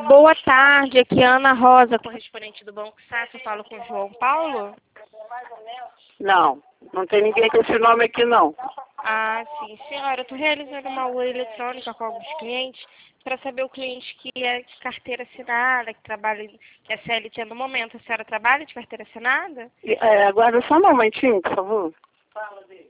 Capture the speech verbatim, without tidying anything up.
Boa tarde, aqui é Ana Rosa, correspondente do Banco Safra. Eu falo com o João Paulo? Não, não tem ninguém com esse nome aqui não. Ah, sim, senhora. Eu estou realizando uma U E eletrônica com alguns clientes para saber o cliente que é de carteira assinada, que trabalha, que é C L T no momento. A senhora trabalha de carteira assinada? E, é, aguarda só um momentinho, por favor. Fala dele.